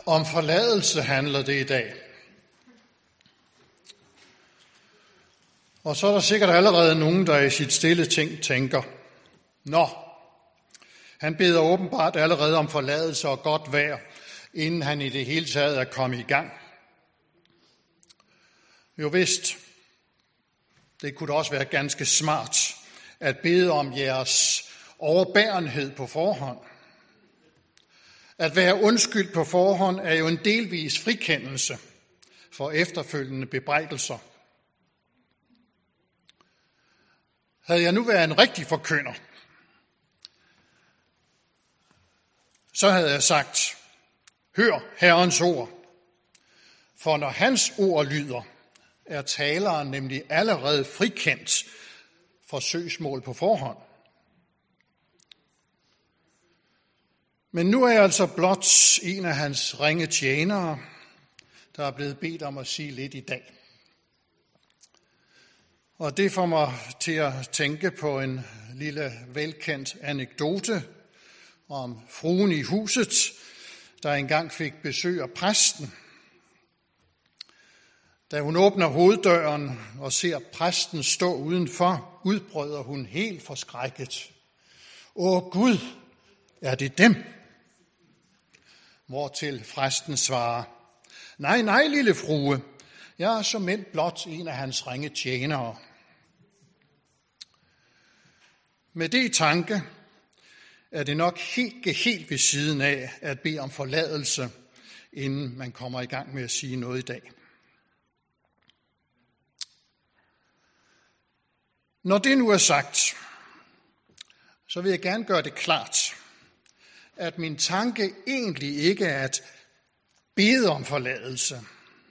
Om forladelse handler det i dag. Og så er der sikkert allerede nogen, der i sit stille ting tænker, nå, han beder åbenbart allerede om forladelse og godt vejr, inden han i det hele taget er kommet i gang. Jo vist, det kunne da også være ganske smart at bede om jeres overbærenhed på forhånd. At være undskyldt på forhånd er jo en delvis frikendelse for efterfølgende bebrejdelser. Havde jeg nu været en rigtig forkynder, så havde jeg sagt, hør Herrens ord, for når hans ord lyder, er taleren nemlig allerede frikendt for søgsmål på forhånd. Men nu er jeg altså blot en af hans ringe tjenere, der er blevet bedt om at sige lidt i dag. Og det får mig til at tænke på en lille velkendt anekdote om fruen i huset, der engang fik besøg af præsten. Da hun åbner hoveddøren og ser præsten stå udenfor, udbryder hun helt forskrækket. Åh Gud, er det dem? Hvortil præsten svarer, nej, lille frue, jeg er såmænd blot en af hans ringe tjenere. Med det i tanke er det nok helt ved siden af at bede om forladelse, inden man kommer i gang med at sige noget i dag. Når det nu er sagt, så vil jeg gerne gøre det klart, at min tanke egentlig ikke er at bede om forladelse,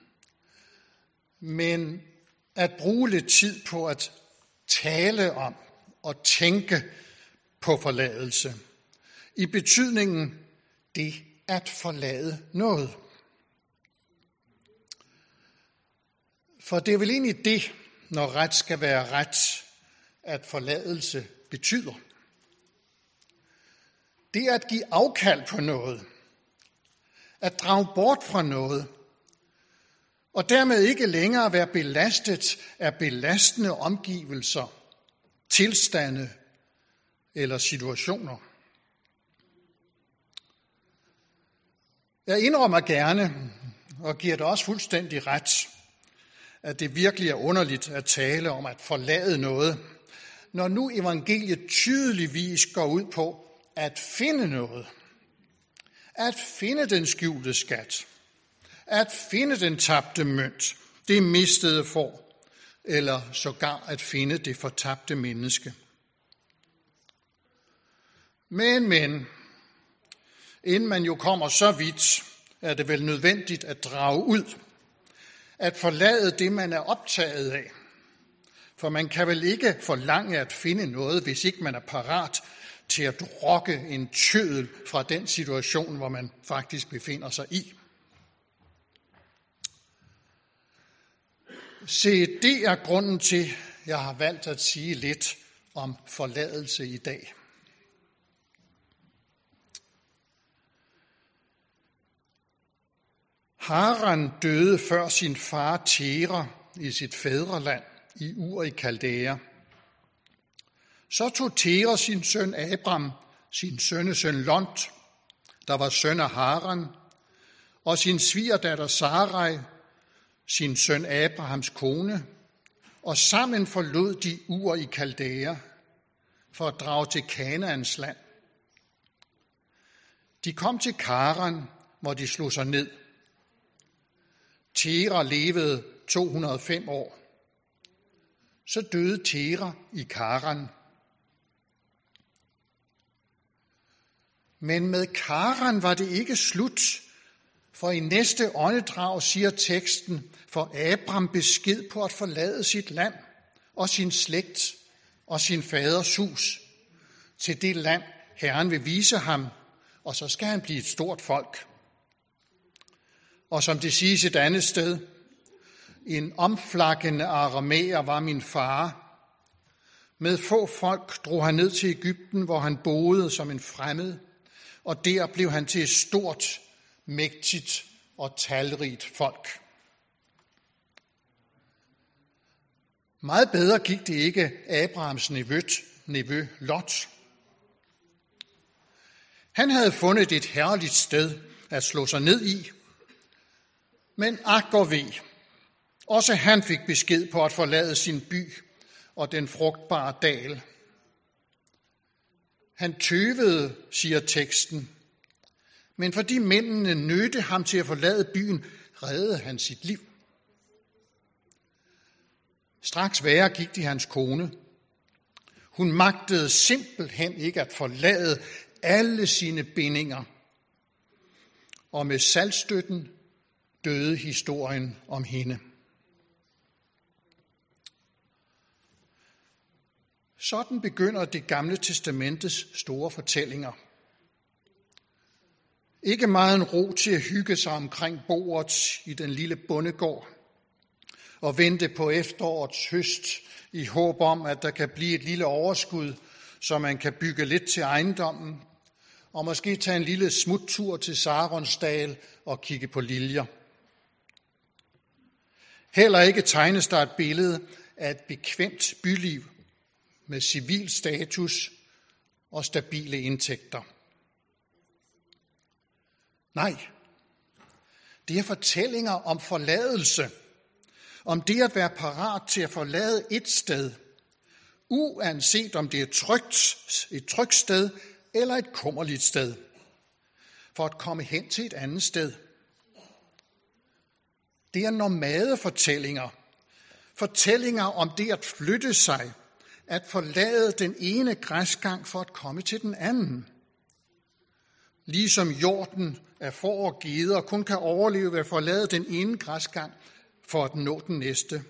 men at bruge lidt tid på at tale om og tænke på forladelse. I betydningen det at forlade noget. For det er vel egentlig det, når ret skal være ret, at forladelse betyder. Det er at give afkald på noget. At drage bort fra noget. Og dermed ikke længere være belastet af belastende omgivelser, tilstande eller situationer. Jeg indrømmer gerne, og giver det også fuldstændig ret, at det virkelig er underligt at tale om at forlade noget, når nu evangeliet tydeligvis går ud på at finde noget. At finde den skjulte skat. At finde den tabte mønt, det mistede får, eller sågar at finde det fortabte menneske. Men, inden man jo kommer så vidt, er det vel nødvendigt at drage ud, at forlade det, man er optaget af. For man kan vel ikke forlange at finde noget, hvis ikke man er parat til at drokke en tøddel fra den situation, hvor man faktisk befinder sig i. Se, det er grunden til, at jeg har valgt at sige lidt om forladelse i dag. Haran døde før sin far Tera i sit fædreland i Ur i Kaldæa. Så tog Tera sin søn Abram, sin sønnesøn Lot, der var søn af Haran, og sin svigerdatter Sarai, sin søn Abrahams kone, og sammen forlod de Ur i Kaldæa for at drage til Kanaans land. De kom til Karan, hvor de slog sig ned. Tera levede 205 år. Så døde Tera i Karan. Men med Karan var det ikke slut, for i næste åndedrag siger teksten, for Abram besked på at forlade sit land og sin slægt og sin faders hus til det land, Herren vil vise ham, og så skal han blive et stort folk. Og som det siges et andet sted, en omflakkende aramæer var min far. Med få folk drog han ned til Egypten, hvor han boede som en fremmed, og der blev han til et stort mægtigt og talrigt folk. Meget bedre gik det ikke Abrahams nevø Lot. Han havde fundet et herligt sted at slå sig ned i, men ak og ve, også han fik besked på at forlade sin by og den frugtbare dal. Han tøvede, siger teksten, men fordi mændene nødte ham til at forlade byen, reddede han sit liv. Straks værre gik det hans kone. Hun magtede simpelthen ikke at forlade alle sine bindinger, og med salgstøtten døde historien om hende. Sådan begynder Det Gamle Testamentets store fortællinger. Ikke meget en ro til at hygge sig omkring bordet i den lille bondegård og vente på efterårets høst i håb om, at der kan blive et lille overskud, så man kan bygge lidt til ejendommen og måske tage en lille smuttur til Saronsdal og kigge på liljer. Heller ikke tegnes der et billede af et bekvemt byliv med civil status og stabile indtægter. Nej, det er fortællinger om forladelse, om det at være parat til at forlade et sted, uanset om det er et trygt sted eller et kummerligt sted, for at komme hen til et andet sted. Det er nomadefortællinger, fortællinger om det at flytte sig, at forlade den ene græsgang for at komme til den anden. Ligesom hjorten af får og geder kun kan overleve ved at forlade den ene græsgang for at nå den næste.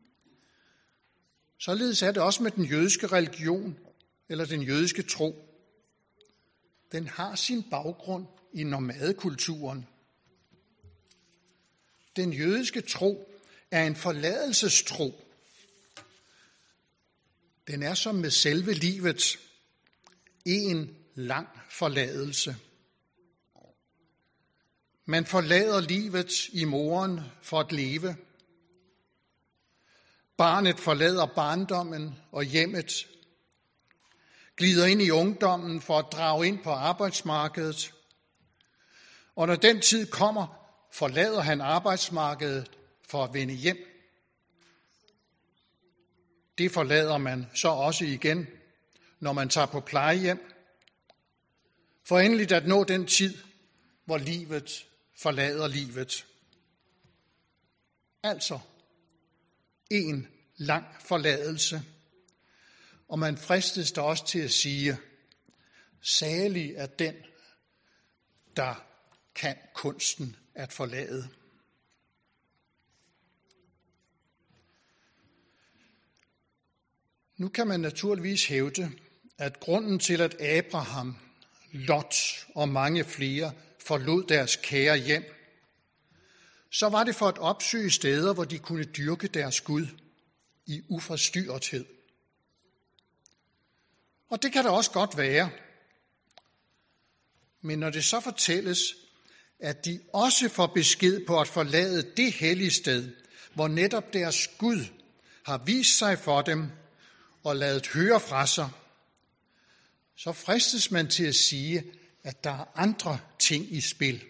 Således er det også med den jødiske religion eller den jødiske tro. Den har sin baggrund i nomadekulturen. Den jødiske tro er en forladelsestro. Den er som med selve livet en lang forladelse. Man forlader livet i moren for at leve. Barnet forlader barndommen og hjemmet, glider ind i ungdommen for at drage ind på arbejdsmarkedet. Og når den tid kommer, forlader han arbejdsmarkedet for at vende hjem. Det forlader man så også igen, når man tager på plejehjem, for endelig at nå den tid, hvor livet forlader livet. Altså en lang forladelse, og man fristes da også til at sige, salig er den, der kan kunsten at forlade. Nu kan man naturligvis hævde, at grunden til, at Abraham, Lot og mange flere forlod deres kære hjem, så var det for at opsøge steder, hvor de kunne dyrke deres Gud i uforstyrrethed. Og det kan da også godt være. Men når det så fortælles, at de også får besked på at forlade det hellige sted, hvor netop deres Gud har vist sig for dem og ladet høre fra sig, så fristes man til at sige, at der er andre ting i spil.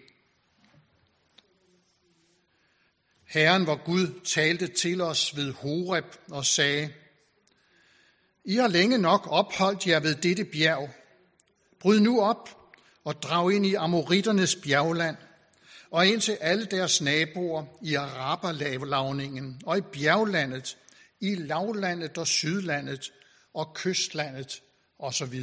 Herren, hvor Gud talte til os ved Horeb og sagde, I har længe nok opholdt jer ved dette bjerg. Bryd nu op og drag ind i amoritternes bjergland og ind til alle deres naboer i Araberlavningen og i bjerglandet, i lavlandet og sydlandet og kystlandet osv.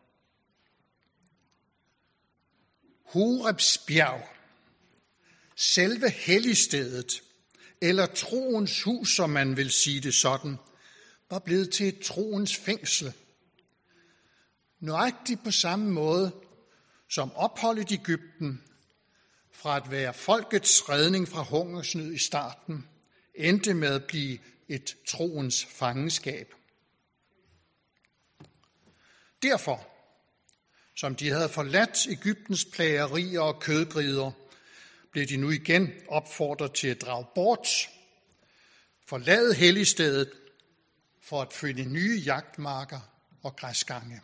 Horebs bjerg, selve helligstedet, eller troens hus, som man vil sige det sådan, var blevet til et troens fængsel. Nøjagtigt på samme måde som opholdet i Egypten, fra at være folkets redning fra hungersnød i starten, endte med at blive et troens fangenskab. Derfor, som de havde forladt Egyptens plagerier og kødgrider, blev de nu igen opfordret til at drage bort, forlade helligstedet for at finde nye jagtmarker og græsgange.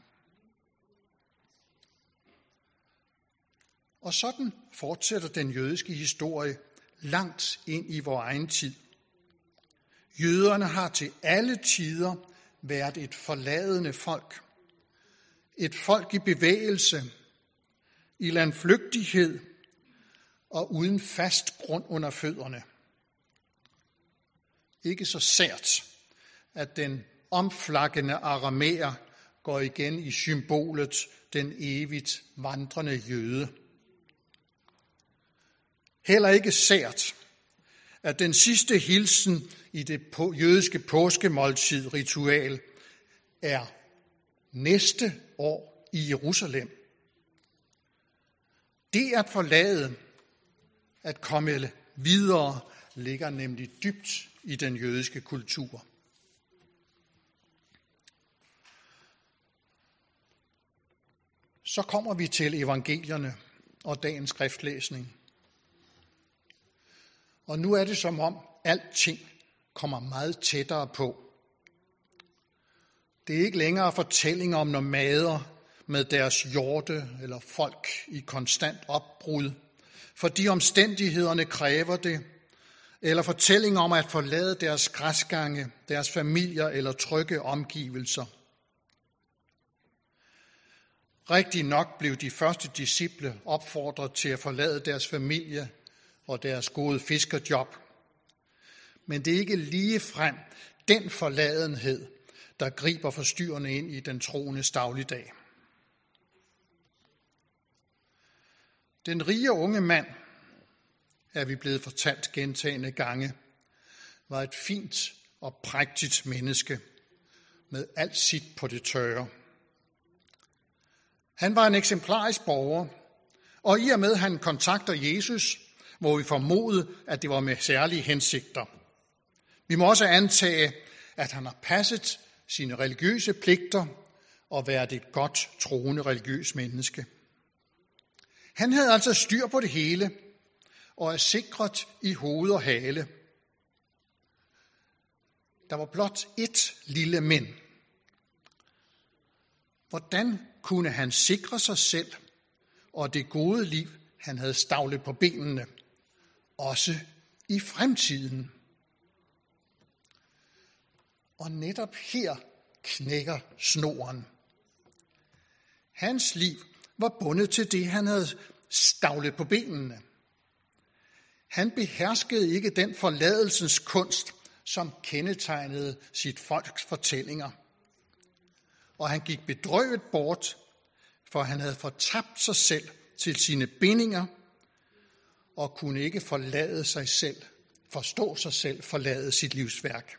Og sådan fortsætter den jødiske historie langt ind i vor egen tid. Jøderne har til alle tider været et forladende folk. Et folk i bevægelse, i landflygtighed og uden fast grund under fødderne. Ikke så sært, at den omflakkende aramæer går igen i symbolet den evigt vandrende jøde. Heller ikke sært, at den sidste hilsen i det jødiske påskemåltid-ritual er næste år i Jerusalem. Det at forlade, at komme videre, ligger nemlig dybt i den jødiske kultur. Så kommer vi til evangelierne og dagens skriftlæsning. Og nu er det som om alting kommer meget tættere på. Det er ikke længere fortællinger om nomader med deres hjorte eller folk i konstant opbrud, fordi omstændighederne kræver det, eller fortællinger om at forlade deres græsgange, deres familier eller trygge omgivelser. Rigtig nok blev de første disciple opfordret til at forlade deres familie og deres gode fiskerjob. Men det er ikke ligefrem den forladenhed, der griber forstyrrende ind i den troendes dagligdag. Den rige unge mand, er vi blevet fortalt gentagne gange, var et fint og prægtigt menneske med alt sit på det tørre. Han var en eksemplarisk borger, og i og med han kontakter Jesus, må vi formode, at det var med særlige hensigter. Vi må også antage, at han har passet sine religiøse pligter og været et godt troende religiøst menneske. Han havde altså styr på det hele og er sikret i hoved og hale. Der var blot ét lille men. Hvordan kunne han sikre sig selv og det gode liv, han havde stablet på benene, også i fremtiden? Og netop her knækker snoren. Hans liv var bundet til det, han havde stablet på benene. Han beherskede ikke den forladelsens kunst, som kendetegnede sit folks fortællinger. Og han gik bedrøvet bort, for han havde fortabt sig selv til sine bindinger, og kunne ikke forstå sig selv forlade sit livsværk.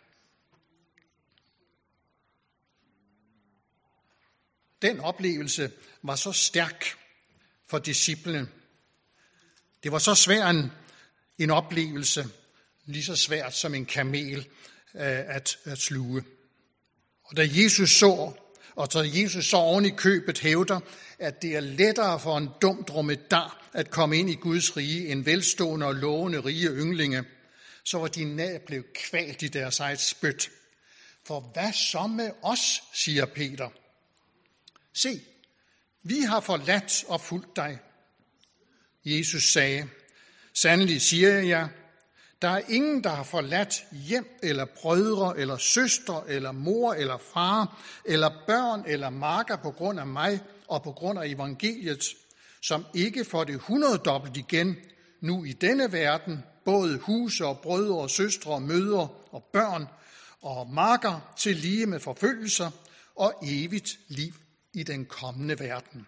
Den oplevelse var så stærk for disciplene. Det var så svær en oplevelse, lige så svært som en kamel at sluge. Og da Jesus så oven i købet hævder, at det er lettere for en dum dromedar at komme ind i Guds rige end velstående og lovende rige ynglinge, så var de nær blevet kvalt i deres eget spyt. For hvad så med os, siger Peter. Se, vi har forladt og fulgt dig. Jesus sagde, sandelig siger jeg jer, der er ingen, der har forladt hjem eller brødre eller søstre eller mor eller far eller børn eller marker på grund af mig og på grund af evangeliet, som ikke får det 100-dobbelt igen nu i denne verden, både huse og brødre og søstre og mødre og børn og marker til lige med forfølgelser og evigt liv i den kommende verden.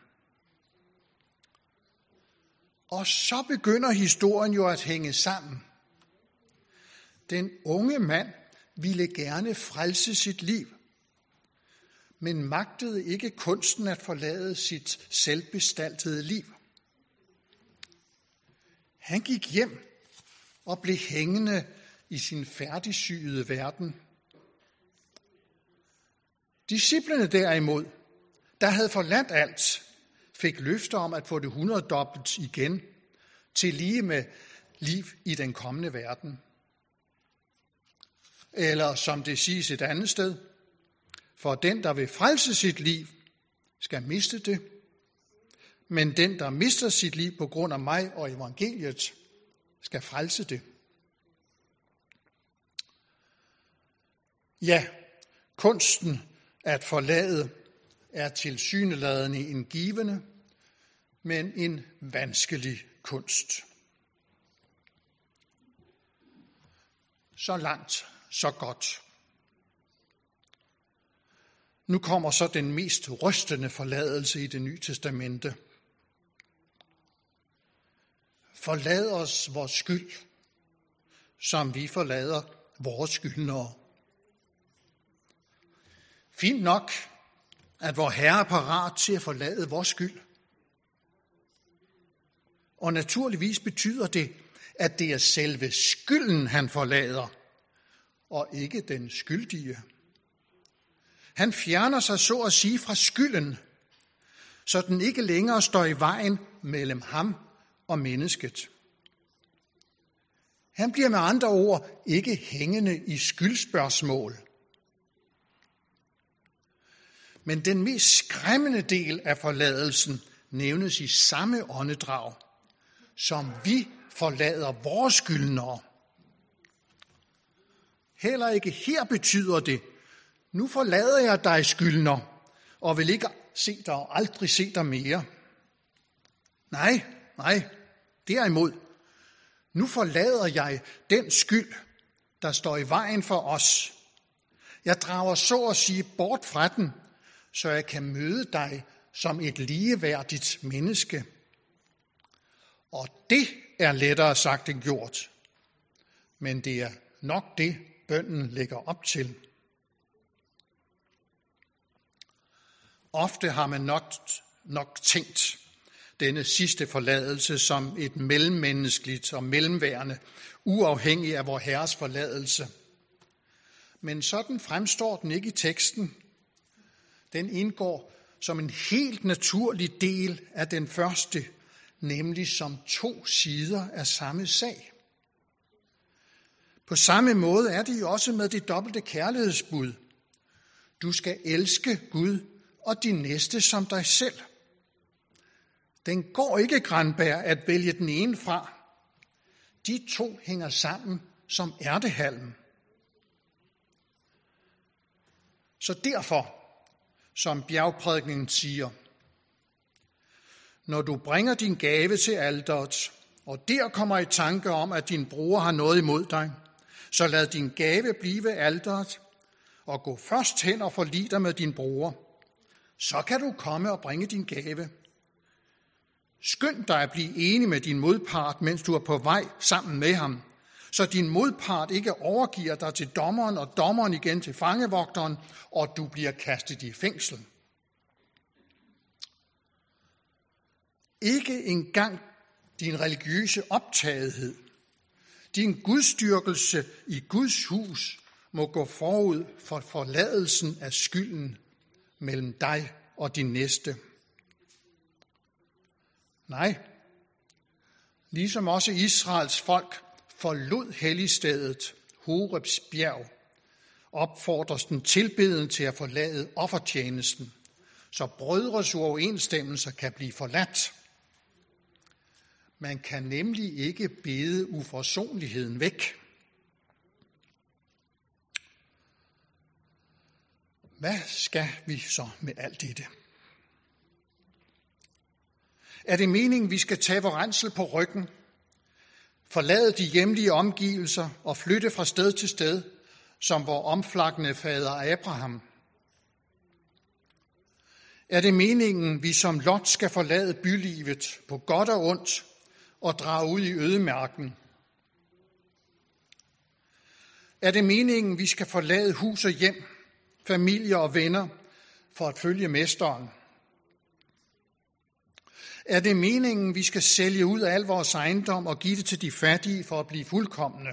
Og så begynder historien jo at hænge sammen. Den unge mand ville gerne frelse sit liv, men magtede ikke kunsten at forlade sit selvbestaltede liv. Han gik hjem og blev hængende i sin færdigsyede verden. Disciplene derimod, der havde forladt alt, fik løfter om at få det 100-dobbelt igen, til lige med liv i den kommende verden. Eller som det siges et andet sted, for den, der vil frelse sit liv, skal miste det, men den, der mister sit liv på grund af mig og evangeliet, skal frelse det. Ja, kunsten at forlade er tilsyneladende en givende, men en vanskelig kunst. Så langt, så godt. Nu kommer så den mest rystende forladelse i Det Nye Testamente. Forlad os vores skyld, som vi forlader vores skyldnere. Fint nok, at vor Herre er parat til at forlade vores skyld. Og naturligvis betyder det, at det er selve skylden, han forlader, og ikke den skyldige. Han fjerner sig så at sige fra skylden, så den ikke længere står i vejen mellem ham og mennesket. Han bliver med andre ord ikke hængende i skyldspørgsmål. Men den mest skræmmende del af forladelsen nævnes i samme åndedrag, som vi forlader vores skyldnere. Heller ikke her betyder det, nu forlader jeg dig, skyldner, og vil ikke se dig og aldrig se dig mere. Nej, derimod, nu forlader jeg den skyld, der står i vejen for os. Jeg drager så at sige bort fra den, så jeg kan møde dig som et ligeværdigt menneske. Og det er lettere sagt end gjort, men det er nok det, bønnen lægger op til. Ofte har man nok tænkt denne sidste forladelse som et mellemmenneskeligt og mellemværende, uafhængig af vor Herres forladelse. Men sådan fremstår den ikke i teksten. Den indgår som en helt naturlig del af den første, nemlig som to sider af samme sag. På samme måde er det jo også med det dobbelte kærlighedsbud. Du skal elske Gud og din næste som dig selv. Den går ikke, Granberg, at vælge den ene fra. De to hænger sammen som ærtehalm. Så derfor, som bjergprædikningen siger, når du bringer din gave til alteret, og der kommer i tanke om, at din bror har noget imod dig, så lad din gave blive ved alteret, og gå først hen og forlig dig med din bror. Så kan du komme og bringe din gave. Skynd dig at blive enig med din modpart, mens du er på vej sammen med ham, så din modpart ikke overgiver dig til dommeren og dommeren igen til fangevogteren, og du bliver kastet i fængsel. Ikke engang din religiøse optagethed, din gudstyrkelse i Guds hus må gå forud for forladelsen af skylden mellem dig og din næste. Nej, ligesom også Israels folk forlod helligstedet, Horebs bjerg, opfordres den tilbedende til at forlade offertjenesten, så brødres uoverensstemmelser kan blive forladt. Man kan nemlig ikke bede uforsonligheden væk. Hvad skal vi så med alt dette? Er det meningen, vi skal tage vor rensel på ryggen, forlade de hjemlige omgivelser og flytte fra sted til sted, som vor omflakkende fader Abraham? Er det meningen, vi som Lot skal forlade bylivet på godt og ondt og drage ud i ødemarken? Er det meningen, vi skal forlade hus og hjem, familie og venner for at følge mesteren? Er det meningen, vi skal sælge ud af al vores ejendom og give det til de fattige for at blive fuldkomne?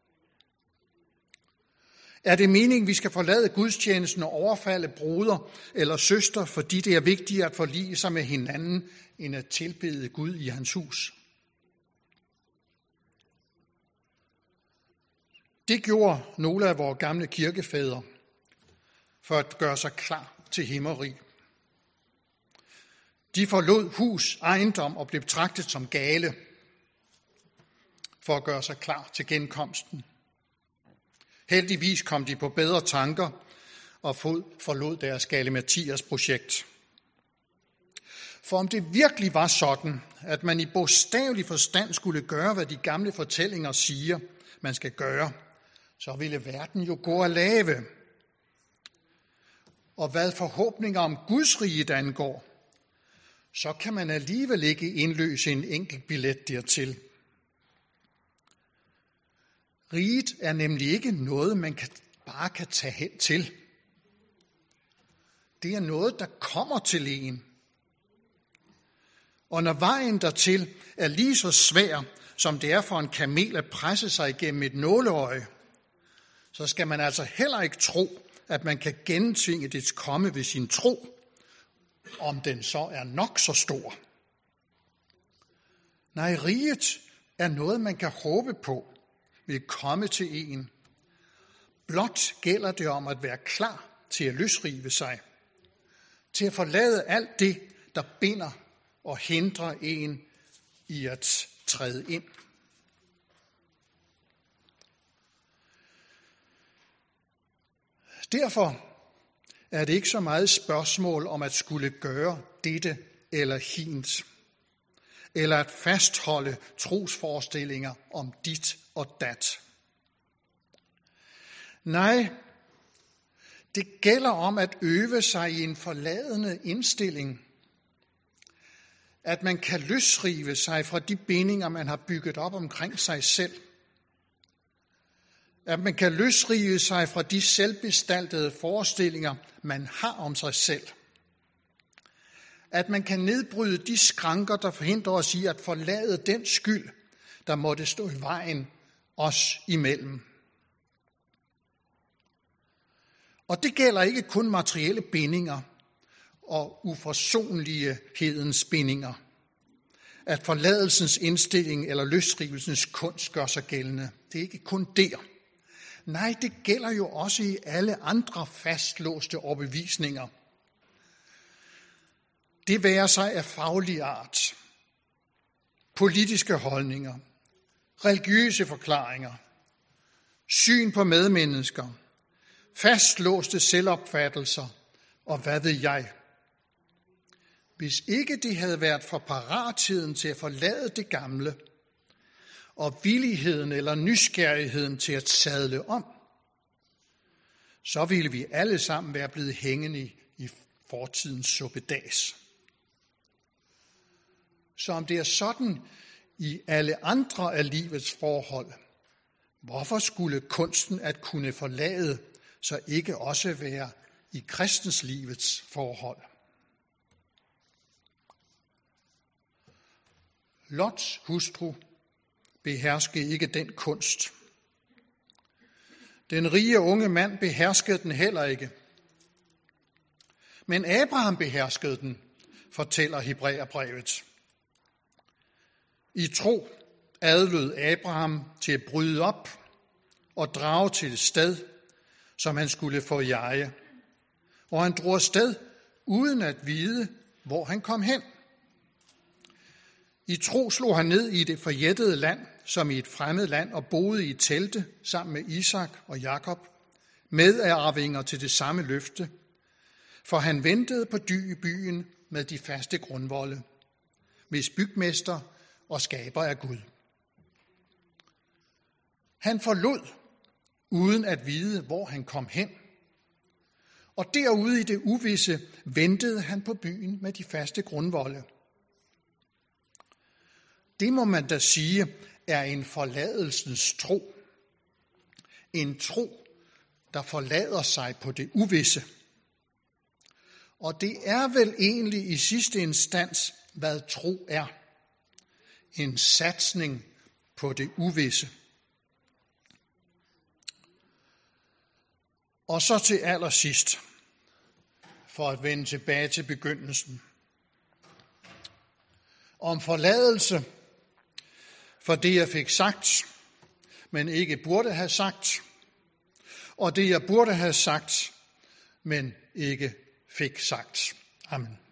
Er det meningen, vi skal forlade gudstjenesten og overfalde broder eller søster, fordi det er vigtigt at forlige sig med hinanden, end at tilbede Gud i hans hus? Det gjorde nogle af vores gamle kirkefædre for at gøre sig klar til himmerig. De forlod hus, ejendom og blev betragtet som gale for at gøre sig klar til genkomsten. Heldigvis kom de på bedre tanker og forlod deres galimatias projekt. For om det virkelig var sådan, at man i bogstavelig forstand skulle gøre, hvad de gamle fortællinger siger, man skal gøre, så ville verden jo gå af lave. Og hvad forhåbninger om Guds rige angår, så kan man alligevel ikke indløse en enkelt billet dertil. Riget er nemlig ikke noget, man bare kan tage hen til. Det er noget, der kommer til en. Og når vejen dertil er lige så svær, som det er for en kamel at presse sig igennem et nåleøje, så skal man altså heller ikke tro, at man kan gentvinge dets komme ved sin tro, om den så er nok så stor. Nej, riget er noget, man kan håbe på vil komme til en. Blot gælder det om at være klar til at løsrive sig, til at forlade alt det, der binder og hindrer en i at træde ind. Derfor er det ikke så meget spørgsmål om at skulle gøre dette eller hint, eller at fastholde trosforestillinger om dit og dat. Nej, det gælder om at øve sig i en forladende indstilling, at man kan løsrive sig fra de bindinger, man har bygget op omkring sig selv. At man kan løsrive sig fra de selvbestaltede forestillinger, man har om sig selv. At man kan nedbryde de skranker, der forhindrer os i at forlade den skyld, der måtte stå i vejen os imellem. Og det gælder ikke kun materielle bindinger og uforsonlighedens bindinger, at forladelsens indstilling eller løsrivelsens kunst gør sig gældende. Det er ikke kun der. Nej, det gælder jo også i alle andre fastlåste overbevisninger. Det være sig af faglig art, politiske holdninger, religiøse forklaringer, syn på medmennesker, fastlåste selvopfattelser og hvad ved jeg. Hvis ikke det havde været for paratheden til at forlade det gamle, og villigheden eller nysgerrigheden til at sadle om, så ville vi alle sammen være blevet hængende i fortidens suppedas. Så om det er sådan i alle andre af livets forhold, hvorfor skulle kunsten at kunne forlade så ikke også være i kristenslivets forhold? Lots hustru beherskede ikke den kunst. Den rige unge mand beherskede den heller ikke. Men Abraham beherskede den, fortæller Hebræerbrevet. I tro adlød Abraham til at bryde op og drage til et sted, som han skulle forjage. Og han drog afsted uden at vide, hvor han kom hen. I tro slog han ned i det forjættede land, som i et fremmed land, og boede i telte sammen med Isak og Jakob, medarvinger til det samme løfte, for han ventede på byen med de faste grundvolde, hvis bygmester og skaber er Gud. Han forlod, uden at vide, hvor han kom hen, og derude i det uvisse ventede han på byen med de faste grundvolde. Det må man da sige er en forladelsens tro. En tro, der forlader sig på det uvisse. Og det er vel egentlig i sidste instans, hvad tro er. En satsning på det uvisse. Og så til allersidst, for at vende tilbage til begyndelsen. Om forladelse for det, jeg fik sagt, men ikke burde have sagt, og det jeg burde have sagt, men ikke fik sagt. Amen.